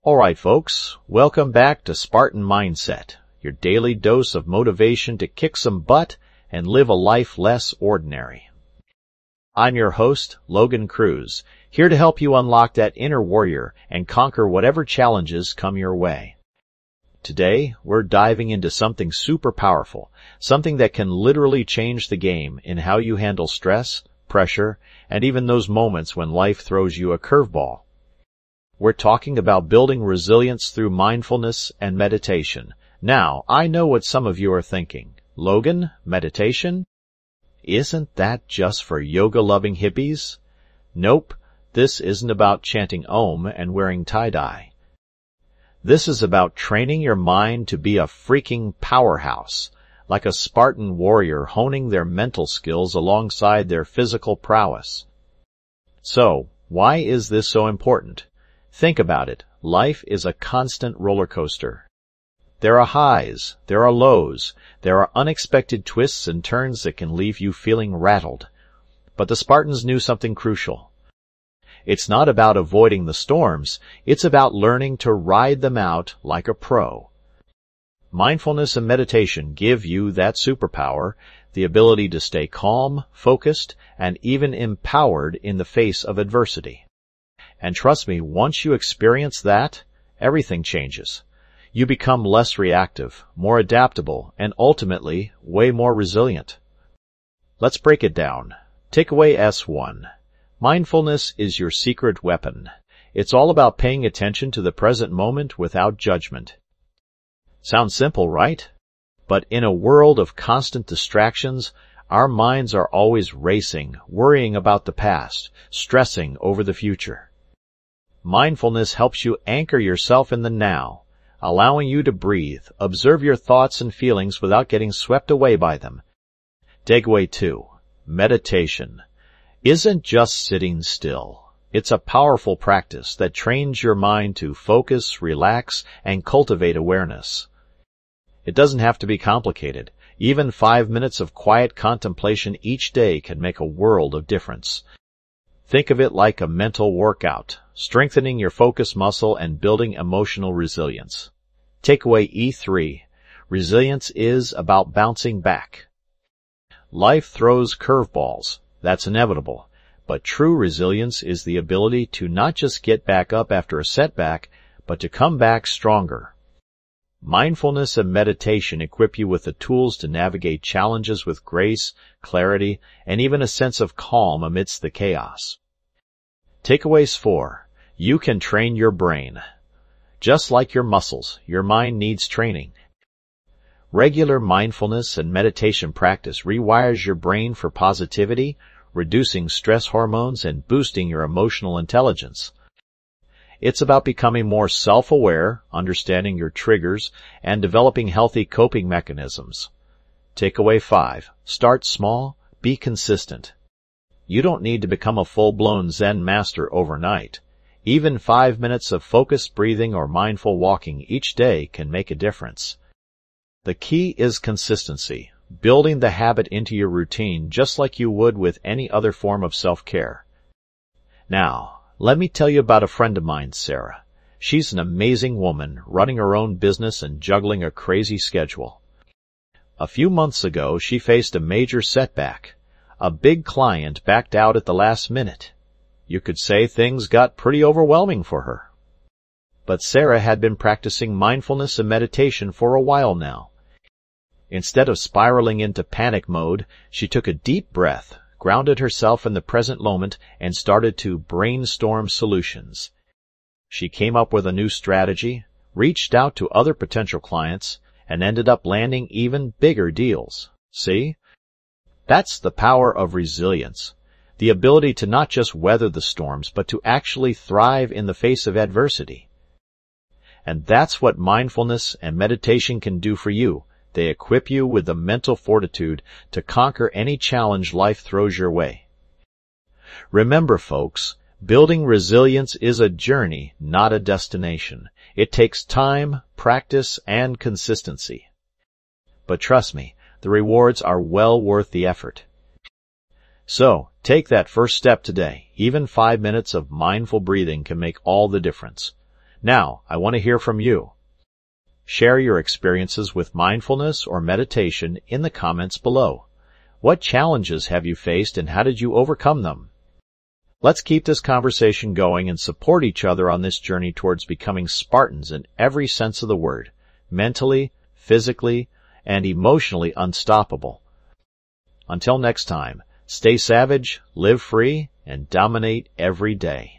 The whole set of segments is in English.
All right, folks, welcome back to Spartan Mindset, your daily dose of motivation to kick some butt and live a life less ordinary. I'm your host, Logan Cruz, here to help you unlock that inner warrior and conquer whatever challenges come your way. Today, we're diving into something super powerful, something that can literally change the game in how you handle stress, pressure, and even those moments when life throws you a curveball. We're talking about building resilience through mindfulness and meditation. Now, I know what some of you are thinking. Logan, meditation? Isn't that just for yoga-loving hippies? Nope, this isn't about chanting Om and wearing tie-dye. This is about training your mind to be a freaking powerhouse, like a Spartan warrior honing their mental skills alongside their physical prowess. So, why is this so important? Think about it. Life is a constant roller coaster. There are highs, there are lows, there are unexpected twists and turns that can leave you feeling rattled. But the Spartans knew something crucial. It's not about avoiding the storms, it's about learning to ride them out like a pro. Mindfulness and meditation give you that superpower, the ability to stay calm, focused, and even empowered in the face of adversity. And trust me, once you experience that, everything changes. You become less reactive, more adaptable, and ultimately, way more resilient. Let's break it down. Takeaway S1. Mindfulness is your secret weapon. It's all about paying attention to the present moment without judgment. Sounds simple, right? But in a world of constant distractions, our minds are always racing, worrying about the past, stressing over the future. Mindfulness helps you anchor yourself in the now, allowing you to breathe, observe your thoughts and feelings without getting swept away by them. Takeaway 2. Meditation isn't just sitting still. It's a powerful practice that trains your mind to focus, relax, and cultivate awareness. It doesn't have to be complicated. Even 5 minutes of quiet contemplation each day can make a world of difference. Think of it like a mental workout, strengthening your focus muscle and building emotional resilience. Takeaway E3. Resilience is about bouncing back. Life throws curveballs. That's inevitable. But true resilience is the ability to not just get back up after a setback, but to come back stronger. Mindfulness and meditation equip you with the tools to navigate challenges with grace, clarity, and even a sense of calm amidst the chaos. Takeaways 4. You can train your brain. Just like your muscles, your mind needs training. Regular mindfulness and meditation practice rewires your brain for positivity, reducing stress hormones and boosting your emotional intelligence. It's about becoming more self-aware, understanding your triggers, and developing healthy coping mechanisms. Takeaway 5. Start small, be consistent. You don't need to become a full-blown Zen master overnight. Even 5 minutes of focused breathing or mindful walking each day can make a difference. The key is consistency, building the habit into your routine just like you would with any other form of self-care. Now, let me tell you about a friend of mine, Sarah. She's an amazing woman, running her own business and juggling a crazy schedule. A few months ago, she faced a major setback. A big client backed out at the last minute. You could say things got pretty overwhelming for her. But Sarah had been practicing mindfulness and meditation for a while now. Instead of spiraling into panic mode, she took a deep breath, grounded herself in the present moment, and started to brainstorm solutions. She came up with a new strategy, reached out to other potential clients, and ended up landing even bigger deals. See? That's the power of resilience, the ability to not just weather the storms, but to actually thrive in the face of adversity. And that's what mindfulness and meditation can do for you. They equip you with the mental fortitude to conquer any challenge life throws your way. Remember, folks, building resilience is a journey, not a destination. It takes time, practice, and consistency. But trust me, the rewards are well worth the effort. So, take that first step today. Even 5 minutes of mindful breathing can make all the difference. Now, I want to hear from you. Share your experiences with mindfulness or meditation in the comments below. What challenges have you faced and how did you overcome them? Let's keep this conversation going and support each other on this journey towards becoming Spartans in every sense of the word, mentally, physically, and emotionally unstoppable. Until next time, stay savage, live free, and dominate every day.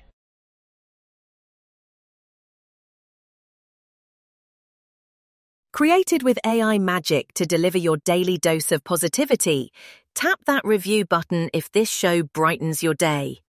Created with AI magic to deliver your daily dose of positivity, tap that review button if this show brightens your day.